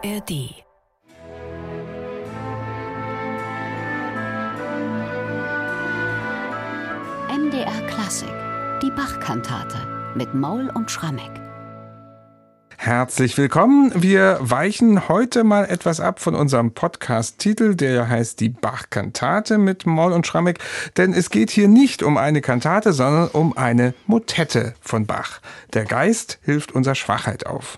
ARD. MDR Klassik, die Bach-Kantate mit Maul und Schrammeck. Herzlich willkommen. Wir weichen heute mal etwas ab von unserem Podcast-Titel, der ja heißt die Bach-Kantate mit Maul und Schrammeck. Denn es geht hier nicht um eine Kantate, sondern um eine Motette von Bach. Der Geist hilft unserer Schwachheit auf.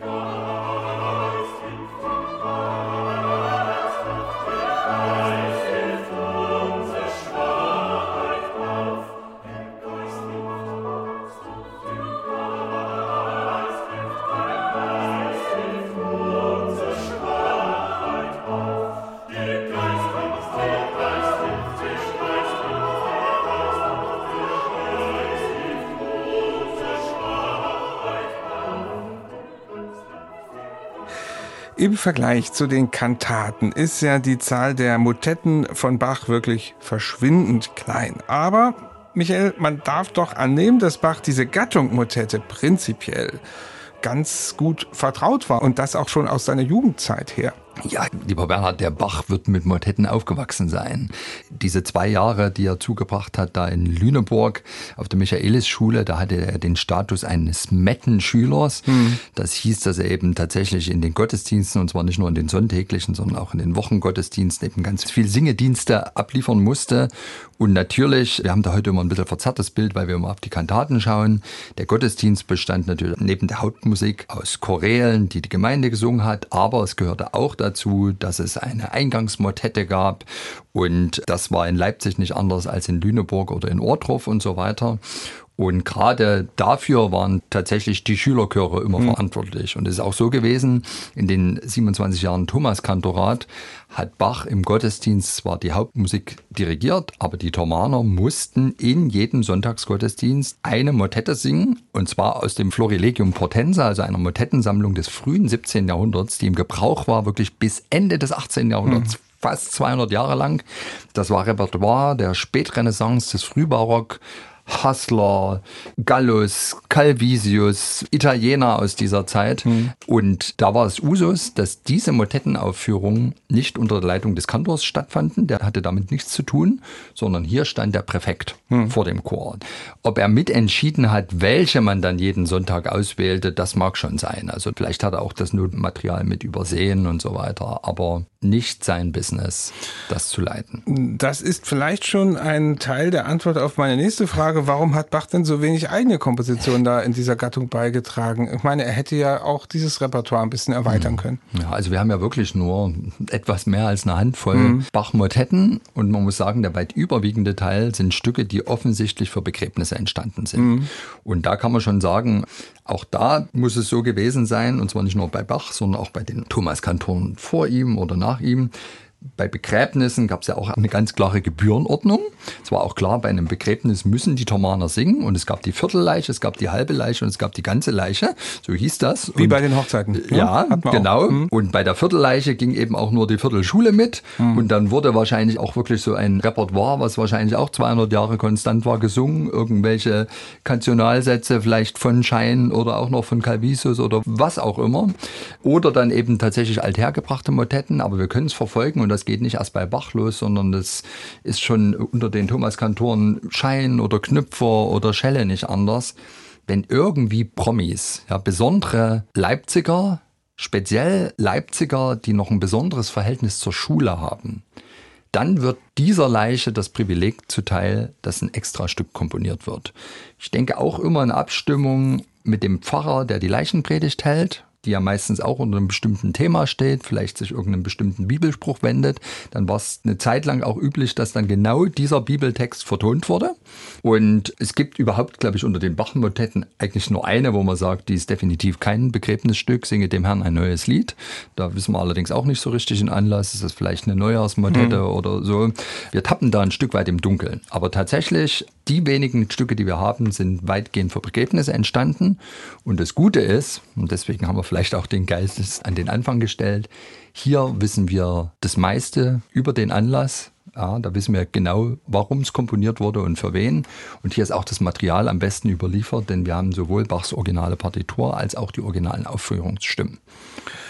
Im Vergleich zu den Kantaten ist ja die Zahl der Motetten von Bach wirklich verschwindend klein. Aber, Michael, man darf doch annehmen, dass Bach diese Gattung Motette prinzipiell ganz gut vertraut war und das auch schon aus seiner Jugendzeit her. Ja, lieber Bernhard, der Bach wird mit Motetten aufgewachsen sein. Diese 2 Jahre, die er zugebracht hat, da in Lüneburg auf der Michaelisschule, da hatte er den Status eines Mettenschülers. Das hieß, dass er eben tatsächlich in den Gottesdiensten, und zwar nicht nur in den sonntäglichen, sondern auch in den Wochengottesdiensten, eben ganz viel Singedienste abliefern musste. Und natürlich, wir haben da heute immer ein bisschen verzerrtes Bild, weil wir immer auf die Kantaten schauen. Der Gottesdienst bestand natürlich neben der Hauptmusik aus Chorälen, die die Gemeinde gesungen hat, aber es gehörte auch dazu, dass es eine Eingangsmotette gab, und das war in Leipzig nicht anders als in Lüneburg oder in Ohrdruf und so weiter. Und gerade dafür waren tatsächlich die Schülerchöre immer verantwortlich. Und es ist auch so gewesen, in den 27 Jahren Thomaskantorat hat Bach im Gottesdienst zwar die Hauptmusik dirigiert, aber die Thomaner mussten in jedem Sonntagsgottesdienst eine Motette singen, und zwar aus dem Florilegium Portensa, also einer Motettensammlung des frühen 17. Jahrhunderts, die im Gebrauch war wirklich bis Ende des 18. Jahrhunderts. Fast 200 Jahre lang. Das war Repertoire der Spätrenaissance, des Frühbarock, Hassler, Gallus, Calvisius, Italiener aus dieser Zeit. Und da war es Usus, dass diese Motettenaufführungen nicht unter der Leitung des Kantors stattfanden. Der hatte damit nichts zu tun, sondern hier stand der Präfekt vor dem Chor. Ob er mitentschieden hat, welche man dann jeden Sonntag auswählte, das mag schon sein. Also vielleicht hat er auch das Notenmaterial mit übersehen und so weiter, aber nicht sein Business, das zu leiten. Das ist vielleicht schon ein Teil der Antwort auf meine nächste Frage. Warum hat Bach denn so wenig eigene Kompositionen da in dieser Gattung beigetragen? Ich meine, er hätte ja auch dieses Repertoire ein bisschen erweitern können. Ja, also wir haben ja wirklich nur etwas mehr als eine Handvoll Bach-Motetten, und man muss sagen, der weit überwiegende Teil sind Stücke, die offensichtlich für Begräbnisse entstanden sind. Und da kann man schon sagen, auch da muss es so gewesen sein, und zwar nicht nur bei Bach, sondern auch bei den Thomaskantoren vor ihm oder nach ihm. Bei Begräbnissen gab es ja auch eine ganz klare Gebührenordnung. Es war auch klar, bei einem Begräbnis müssen die Thomaner singen, und es gab die Viertelleiche, es gab die halbe Leiche und es gab die ganze Leiche. So hieß das. Wie bei den Hochzeiten. Ja, genau. Und bei der Viertelleiche ging eben auch nur die Viertelschule mit. Und dann wurde wahrscheinlich auch wirklich so ein Repertoire, was wahrscheinlich auch 200 Jahre konstant war, gesungen. Irgendwelche Kantionalsätze, vielleicht von Schein oder auch noch von Calvisius oder was auch immer. Oder dann eben tatsächlich althergebrachte Motetten. Aber wir können es verfolgen, und das geht nicht erst bei Bach los, sondern das ist schon unter den Thomaskantoren Schein oder Knüpfer oder Schelle nicht anders. Wenn irgendwie Promis, ja, besondere Leipziger, speziell Leipziger, die noch ein besonderes Verhältnis zur Schule haben, dann wird dieser Leiche das Privileg zuteil, dass ein Extrastück komponiert wird. Ich denke auch immer in Abstimmung mit dem Pfarrer, der die Leichenpredigt hält, die ja meistens auch unter einem bestimmten Thema steht, vielleicht sich irgendeinem bestimmten Bibelspruch wendet. Dann war es eine Zeit lang auch üblich, dass dann genau dieser Bibeltext vertont wurde. Und es gibt überhaupt, glaube ich, unter den Bach-Motetten eigentlich nur eine, wo man sagt, die ist definitiv kein Begräbnisstück, singe dem Herrn ein neues Lied. Da wissen wir allerdings auch nicht so richtig den Anlass. Ist das vielleicht eine Neujahrsmotette oder so? Wir tappen da ein Stück weit im Dunkeln. Aber tatsächlich, die wenigen Stücke, die wir haben, sind weitgehend für Begräbnisse entstanden. Und das Gute ist, und deswegen haben wir vielleicht auch den Geist an den Anfang gestellt, hier wissen wir das meiste über den Anlass. Ja, da wissen wir genau, warum es komponiert wurde und für wen. Und hier ist auch das Material am besten überliefert, denn wir haben sowohl Bachs originale Partitur als auch die originalen Aufführungsstimmen.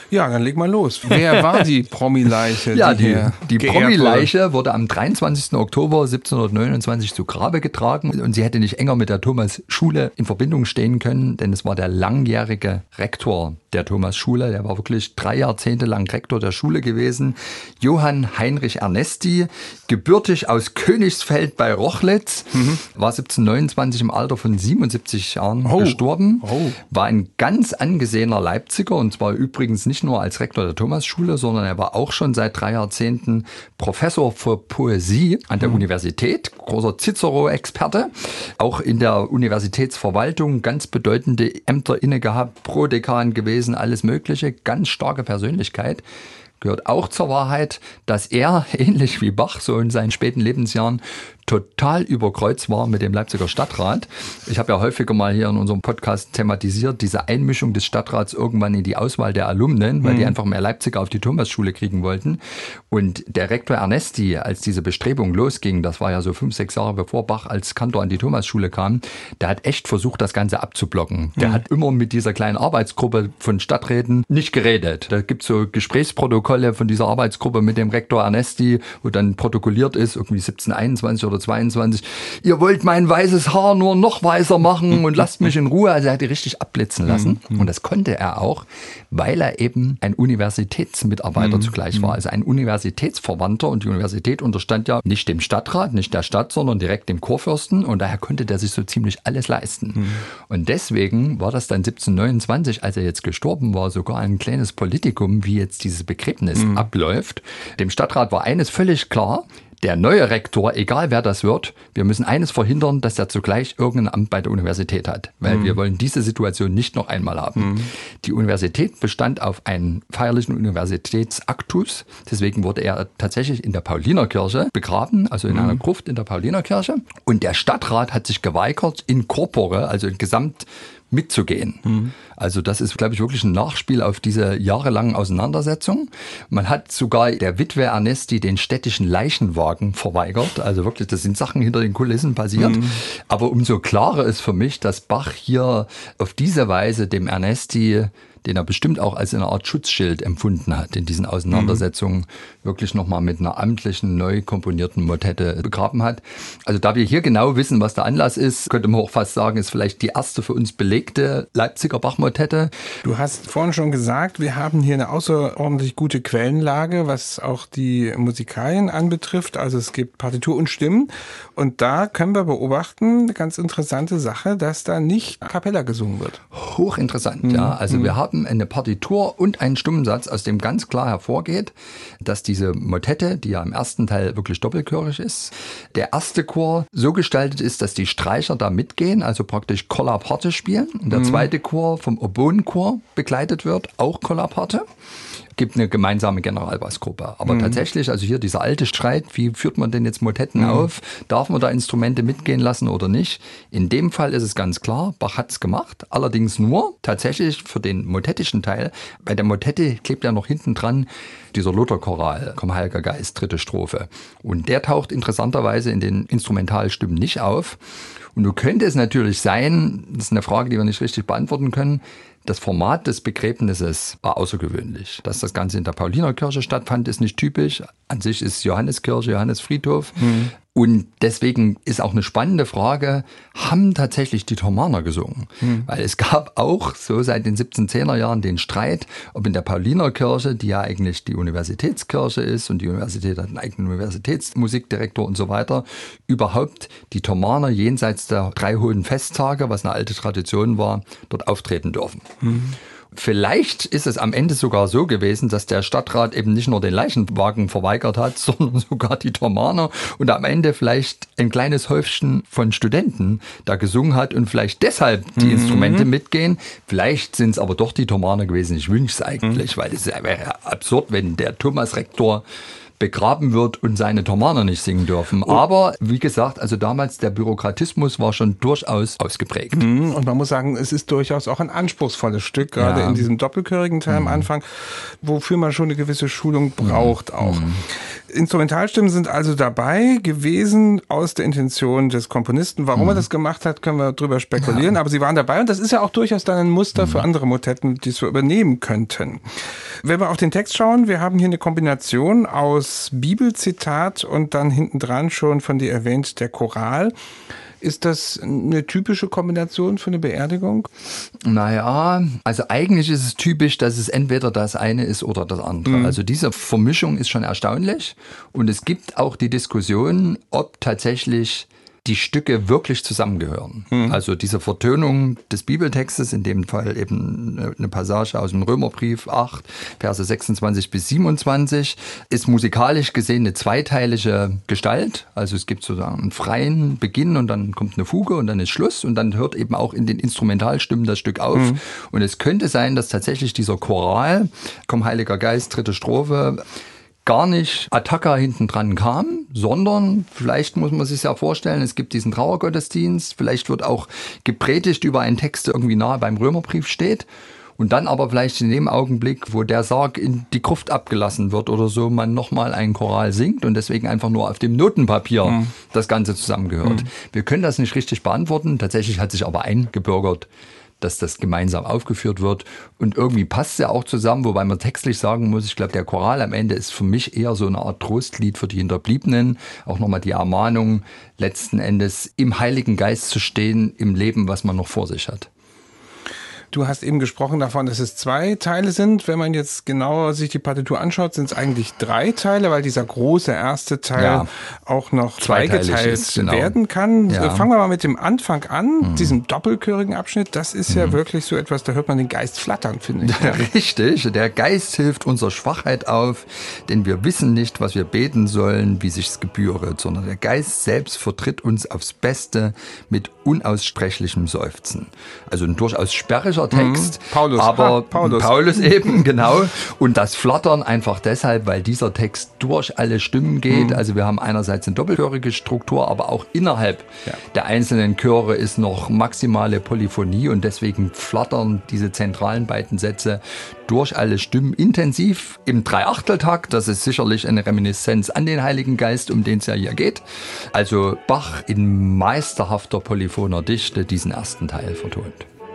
Ja, dann leg mal los. Wer war die Promi-Leiche? Ja, die Promi-Leiche wurde am 23. Oktober 1729 zu Grabe getragen und sie hätte nicht enger mit der Thomas-Schule in Verbindung stehen können, denn es war der langjährige Rektor der Thomas-Schule. Der war wirklich 3 Jahrzehnte lang Rektor der Schule gewesen. Johann Heinrich Ernesti, gebürtig aus Königsfeld bei Rochlitz, war 1729 im Alter von 77 Jahren gestorben, war ein ganz angesehener Leipziger und zwar übrigens nicht nur als Rektor der Thomas-Schule, sondern er war auch schon seit 3 Jahrzehnten Professor für Poesie an der Universität, großer Cicero-Experte, auch in der Universitätsverwaltung ganz bedeutende Ämter inne gehabt, Prodekan gewesen, alles Mögliche, ganz starke Persönlichkeit. Gehört auch zur Wahrheit, dass er, ähnlich wie Bach, so in seinen späten Lebensjahren, total überkreuzt war mit dem Leipziger Stadtrat. Ich habe ja häufiger mal hier in unserem Podcast thematisiert, diese Einmischung des Stadtrats irgendwann in die Auswahl der Alumnen, weil die einfach mehr Leipziger auf die Thomasschule kriegen wollten. Und der Rektor Ernesti, als diese Bestrebung losging, das war ja so 5, 6 Jahre bevor Bach als Kantor an die Thomasschule kam, der hat echt versucht, das Ganze abzublocken. Der hat immer mit dieser kleinen Arbeitsgruppe von Stadträten nicht geredet. Da gibt es so Gesprächsprotokolle von dieser Arbeitsgruppe mit dem Rektor Ernesti, wo dann protokolliert ist, irgendwie 1721 oder 22, ihr wollt mein weißes Haar nur noch weißer machen und lasst mich in Ruhe. Also er hat die richtig abblitzen lassen. Und das konnte er auch, weil er eben ein Universitätsmitarbeiter zugleich war, also ein Universitätsverwandter. Und die Universität unterstand ja nicht dem Stadtrat, nicht der Stadt, sondern direkt dem Kurfürsten. Und daher konnte der sich so ziemlich alles leisten. Und deswegen war das dann 1729, als er jetzt gestorben war, sogar ein kleines Politikum, wie jetzt dieses Begräbnis abläuft. Dem Stadtrat war eines völlig klar: Der neue Rektor, egal wer das wird, wir müssen eines verhindern, dass er zugleich irgendein Amt bei der Universität hat. Weil wir wollen diese Situation nicht noch einmal haben. Die Universität bestand auf einem feierlichen Universitätsaktus. Deswegen wurde er tatsächlich in der Paulinerkirche begraben, also in einer Gruft in der Paulinerkirche. Und der Stadtrat hat sich geweigert, in corpore, also in Gesamt, mitzugehen. Also das ist, glaube ich, wirklich ein Nachspiel auf diese jahrelangen Auseinandersetzungen. Man hat sogar der Witwe Ernesti den städtischen Leichenwagen verweigert. Also wirklich, das sind Sachen hinter den Kulissen passiert. Aber umso klarer ist für mich, dass Bach hier auf diese Weise dem Ernesti, den er bestimmt auch als eine Art Schutzschild empfunden hat, in diesen Auseinandersetzungen wirklich nochmal mit einer amtlichen, neu komponierten Motette begraben hat. Also da wir hier genau wissen, was der Anlass ist, könnte man auch fast sagen, ist vielleicht die erste für uns belegte Leipziger Bach-Motette. Du hast vorhin schon gesagt, wir haben hier eine außerordentlich gute Quellenlage, was auch die Musikalien anbetrifft. Also es gibt Partitur und Stimmen. Und da können wir beobachten, eine ganz interessante Sache, dass da nicht a cappella gesungen wird. Hochinteressant, ja. Also wir haben eine Partitur und einen Stummensatz, aus dem ganz klar hervorgeht, dass diese Motette, die ja im ersten Teil wirklich doppelchörig ist, der erste Chor so gestaltet ist, dass die Streicher da mitgehen, also praktisch Colla Parte spielen. Und der zweite Chor vom Oboenchor begleitet wird, auch Colla Parte. Gibt eine gemeinsame Generalbassgruppe. Aber tatsächlich, also hier dieser alte Streit, wie führt man denn jetzt Motetten auf? Darf man da Instrumente mitgehen lassen oder nicht? In dem Fall ist es ganz klar, Bach hat es gemacht. Allerdings nur tatsächlich für den motettischen Teil. Bei der Motette klebt ja noch hinten dran dieser Lutherchoral, Komm Heiliger Geist, 3. Strophe. Und der taucht interessanterweise in den Instrumentalstimmen nicht auf. Und nun könnte es natürlich sein, das ist eine Frage, die wir nicht richtig beantworten können, das Format des Begräbnisses war außergewöhnlich. Dass das Ganze in der Paulinerkirche stattfand, ist nicht typisch. An sich ist Johanneskirche, Johannesfriedhof. Und deswegen ist auch eine spannende Frage, haben tatsächlich die Thomaner gesungen? Weil es gab auch so seit den 1710er Jahren den Streit, ob in der Paulinerkirche, die ja eigentlich die Universitätskirche ist und die Universität hat einen eigenen Universitätsmusikdirektor und so weiter, überhaupt die Thomaner jenseits der 3 hohen Festtage, was eine alte Tradition war, dort auftreten dürfen. Vielleicht ist es am Ende sogar so gewesen, dass der Stadtrat eben nicht nur den Leichenwagen verweigert hat, sondern sogar die Thomaner und am Ende vielleicht ein kleines Häufchen von Studenten da gesungen hat und vielleicht deshalb die Instrumente mitgehen. Vielleicht sind es aber doch die Thomaner gewesen. Ich wünsche es eigentlich, weil es wäre absurd, wenn der Thomas-Rektor begraben wird und seine Thomaner nicht singen dürfen. Aber wie gesagt, also damals der Bürokratismus war schon durchaus ausgeprägt. Und man muss sagen, es ist durchaus auch ein anspruchsvolles Stück, gerade in diesem doppelchörigen Teil am Anfang, wofür man schon eine gewisse Schulung braucht auch. Instrumentalstimmen sind also dabei gewesen aus der Intention des Komponisten. Warum er das gemacht hat, können wir drüber spekulieren, aber sie waren dabei und das ist ja auch durchaus dann ein Muster für andere Motetten, die es wir übernehmen könnten. Wenn wir auf den Text schauen, wir haben hier eine Kombination aus Bibelzitat und dann hinten dran schon von dir erwähnt der Choral. Ist das eine typische Kombination für eine Beerdigung? Naja, also eigentlich ist es typisch, dass es entweder das eine ist oder das andere. Also diese Vermischung ist schon erstaunlich. Und es gibt auch die Diskussion, ob tatsächlich die Stücke wirklich zusammengehören. Also diese Vertönung des Bibeltextes, in dem Fall eben eine Passage aus dem Römerbrief 8, Verse 26 bis 27, ist musikalisch gesehen eine zweiteilige Gestalt. Also es gibt sozusagen einen freien Beginn und dann kommt eine Fuge und dann ist Schluss und dann hört eben auch in den Instrumentalstimmen das Stück auf. Und es könnte sein, dass tatsächlich dieser Choral, Komm Heiliger Geist, 3. Strophe, gar nicht Attacca hinten dran kam, sondern vielleicht muss man sich ja vorstellen, es gibt diesen Trauergottesdienst, vielleicht wird auch gepredigt über einen Text, der irgendwie nahe beim Römerbrief steht und dann aber vielleicht in dem Augenblick, wo der Sarg in die Gruft abgelassen wird oder so, man nochmal einen Choral singt und deswegen einfach nur auf dem Notenpapier das Ganze zusammengehört. Wir können das nicht richtig beantworten, tatsächlich hat sich aber eingebürgert, dass das gemeinsam aufgeführt wird. Und irgendwie passt es ja auch zusammen, wobei man textlich sagen muss, ich glaube, der Choral am Ende ist für mich eher so eine Art Trostlied für die Hinterbliebenen. Auch nochmal die Ermahnung, letzten Endes im Heiligen Geist zu stehen, im Leben, was man noch vor sich hat. Du hast eben gesprochen davon, dass es 2 Teile sind. Wenn man jetzt genauer sich die Partitur anschaut, sind es eigentlich 3 Teile, weil dieser große erste Teil auch noch zweigeteilt werden kann. Ja. Fangen wir mal mit dem Anfang an, diesem doppelchörigen Abschnitt. Das ist ja wirklich so etwas, da hört man den Geist flattern, finde ich. Ja, richtig, der Geist hilft unserer Schwachheit auf, denn wir wissen nicht, was wir beten sollen, wie sich's gebühret, sondern der Geist selbst vertritt uns aufs Beste mit unaussprechlichem Seufzen. Also ein durchaus sperriger Text, Paulus eben, genau. Und das Flattern einfach deshalb, weil dieser Text durch alle Stimmen geht. Also wir haben einerseits eine doppelchörige Struktur, aber auch innerhalb der einzelnen Chöre ist noch maximale Polyphonie und deswegen flattern diese zentralen beiden Sätze durch alle Stimmen intensiv im 3/8-Takt. Das ist sicherlich eine Reminiszenz an den Heiligen Geist, um den es ja hier geht. Also Bach in meisterhafter polyphoner Dichte diesen ersten Teil vertont.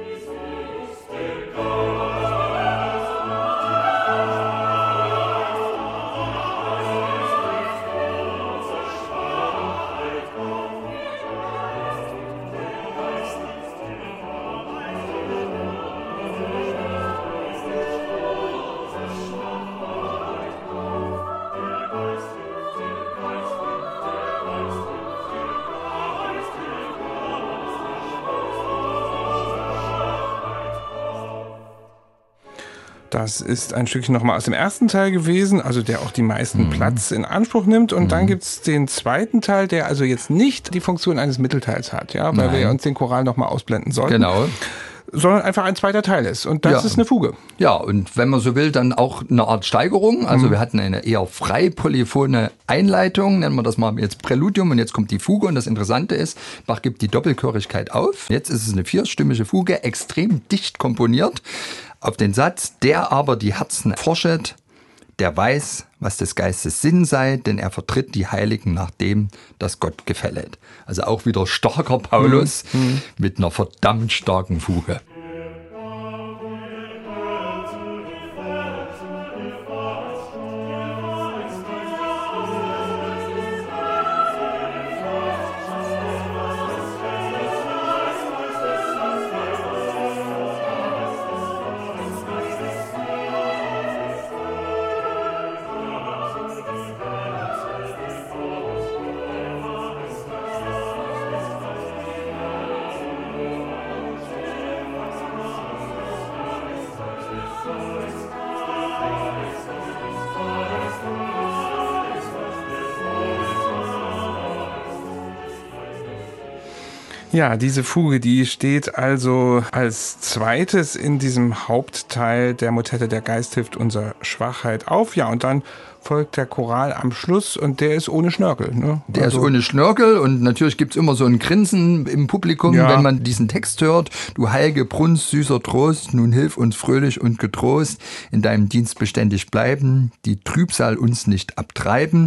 Das ist ein Stückchen nochmal aus dem ersten Teil gewesen, also der auch die meisten Platz in Anspruch nimmt. Und dann gibt's den zweiten Teil, der also jetzt nicht die Funktion eines Mittelteils hat, ja, weil wir uns den Choral nochmal ausblenden sollten. Genau. Sondern einfach ein zweiter Teil ist. Und das ist eine Fuge. Ja, und wenn man so will, dann auch eine Art Steigerung. Also wir hatten eine eher frei polyphone Einleitung, nennen wir das mal jetzt Präludium, und jetzt kommt die Fuge. Und das Interessante ist, Bach gibt die Doppelchörigkeit auf. Jetzt ist es eine 4-stimmige Fuge, extrem dicht komponiert. Auf den Satz, der aber die Herzen forschet, der weiß, was des Geistes Sinn sei, denn er vertritt die Heiligen nach dem, das Gott gefället. Also auch wieder starker Paulus mit einer verdammt starken Fuge. Ja, diese Fuge, die steht also als zweites in diesem Hauptteil der Motette Der Geist hilft unserer Schwachheit auf. Ja, und dann folgt der Choral am Schluss und der ist ohne Schnörkel. Ne? Der ist ohne Schnörkel und natürlich gibt's immer so ein Grinsen im Publikum, wenn man diesen Text hört. Du heilige Brunst, süßer Trost, nun hilf uns fröhlich und getrost, in deinem Dienst beständig bleiben, die Trübsal uns nicht abtreiben.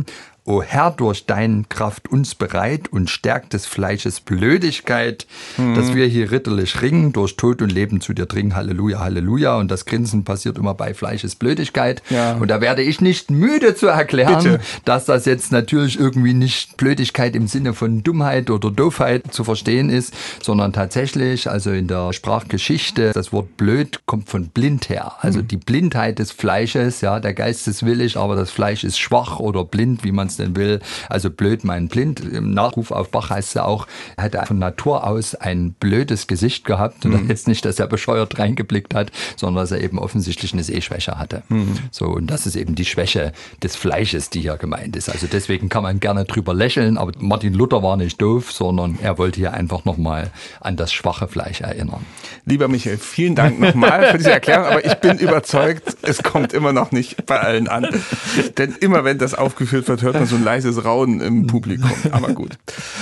O Herr, durch dein Kraft uns bereit und stärkt des Fleisches Blödigkeit, dass wir hier ritterlich ringen, durch Tod und Leben zu dir dringen. Halleluja, Halleluja. Und das Grinsen passiert immer bei Fleisches Blödigkeit. Ja. Und da werde ich nicht müde zu erklären, Bitte. dass das jetzt natürlich irgendwie nicht Blödigkeit im Sinne von Dummheit oder Doofheit zu verstehen ist, sondern tatsächlich, also in der Sprachgeschichte, das Wort blöd kommt von blind her. Also die Blindheit des Fleisches, ja, der Geist ist willig, aber das Fleisch ist schwach oder blind, wie man es denn will. Also blöd meint blind. Im Nachruf auf Bach heißt es ja auch, er hatte von Natur aus ein blödes Gesicht gehabt. Und das jetzt nicht, dass er bescheuert reingeblickt hat, sondern dass er eben offensichtlich eine Sehschwäche hatte. So, und das ist eben die Schwäche des Fleisches, die hier gemeint ist. Also deswegen kann man gerne drüber lächeln, aber Martin Luther war nicht doof, sondern er wollte hier einfach nochmal an das schwache Fleisch erinnern. Lieber Michael, vielen Dank nochmal für diese Erklärung, aber ich bin überzeugt, es kommt immer noch nicht bei allen an. Denn immer wenn das aufgeführt wird, hört man so ein leises Raunen im Publikum. Aber gut.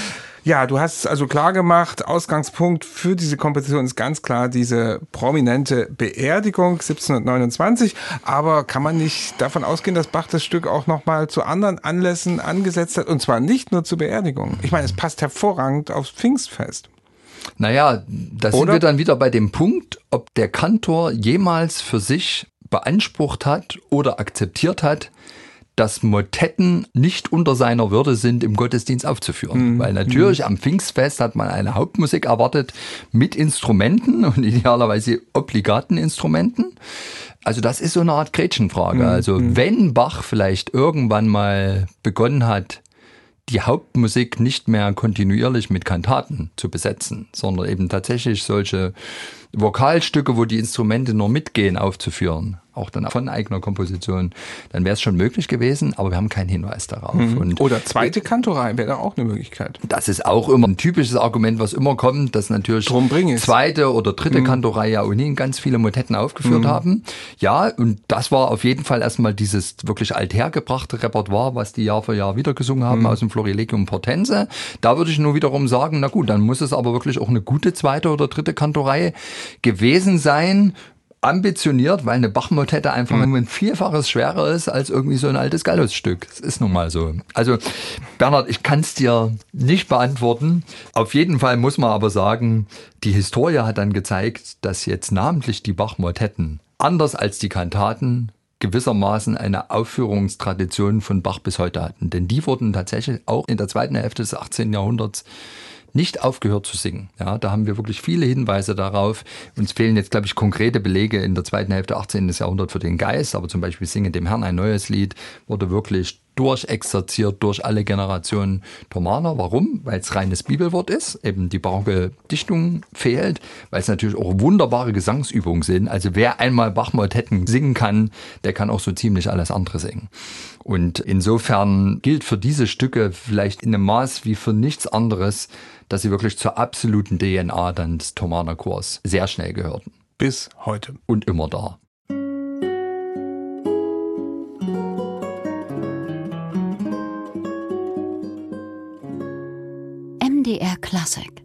Ja, du hast es also klar gemacht, Ausgangspunkt für diese Komposition ist ganz klar diese prominente Beerdigung 1729. Aber kann man nicht davon ausgehen, dass Bach das Stück auch nochmal zu anderen Anlässen angesetzt hat? Und zwar nicht nur zur Beerdigung. Ich meine, es passt hervorragend aufs Pfingstfest. Naja, da sind wir dann wieder bei dem Punkt, ob der Kantor jemals für sich beansprucht hat oder akzeptiert hat, dass Motetten nicht unter seiner Würde sind, im Gottesdienst aufzuführen. Weil natürlich am Pfingstfest hat man eine Hauptmusik erwartet mit Instrumenten und idealerweise obligaten Instrumenten. Also das ist so eine Art Gretchenfrage. Also wenn Bach vielleicht irgendwann mal begonnen hat, die Hauptmusik nicht mehr kontinuierlich mit Kantaten zu besetzen, sondern eben tatsächlich solche Vokalstücke, wo die Instrumente nur mitgehen, aufzuführen, auch dann von eigener Komposition, dann wäre es schon möglich gewesen, aber wir haben keinen Hinweis darauf. Und oder zweite Kantorei wäre da auch eine Möglichkeit. das ist auch immer ein typisches Argument, was immer kommt, dass natürlich zweite oder dritte Kantorei ja ohnehin ganz viele Motetten aufgeführt haben. Ja, und das war auf jeden Fall erstmal dieses wirklich althergebrachte Repertoire, was die Jahr für Jahr wieder gesungen haben aus dem Florilegium Portense. Da würde ich nur wiederum sagen, na gut, dann muss es aber wirklich auch eine gute zweite oder dritte Kantorei gewesen sein, ambitioniert, weil eine Bach-Motette einfach ein Vielfaches schwerer ist als irgendwie so ein altes Gallus-Stück. Das ist nun mal so. Also Bernhard, ich kann es dir nicht beantworten. Auf jeden Fall muss man aber sagen, die Historie hat dann gezeigt, dass jetzt namentlich die Bach-Motetten, anders als die Kantaten, gewissermaßen eine Aufführungstradition von Bach bis heute hatten. Denn die wurden tatsächlich auch in der zweiten Hälfte des 18. Jahrhunderts nicht aufgehört zu singen. Ja, da haben wir wirklich viele Hinweise darauf. Uns fehlen jetzt, glaube ich, konkrete Belege in der zweiten Hälfte 18. Jahrhunderts für den Geist, aber zum Beispiel Singe dem Herrn ein neues Lied wurde wirklich durchexerziert durch alle Generationen Thomaner. Warum? Weil es reines Bibelwort ist, eben die barocke Dichtung fehlt, weil es natürlich auch wunderbare Gesangsübungen sind. Also wer einmal Bach-Motetten singen kann, der kann auch so ziemlich alles andere singen. Und insofern gilt für diese Stücke vielleicht in einem Maß wie für nichts anderes, dass sie wirklich zur absoluten DNA dann des Thomaner Chors sehr schnell gehörten. Bis heute. Und immer da. MDR Classic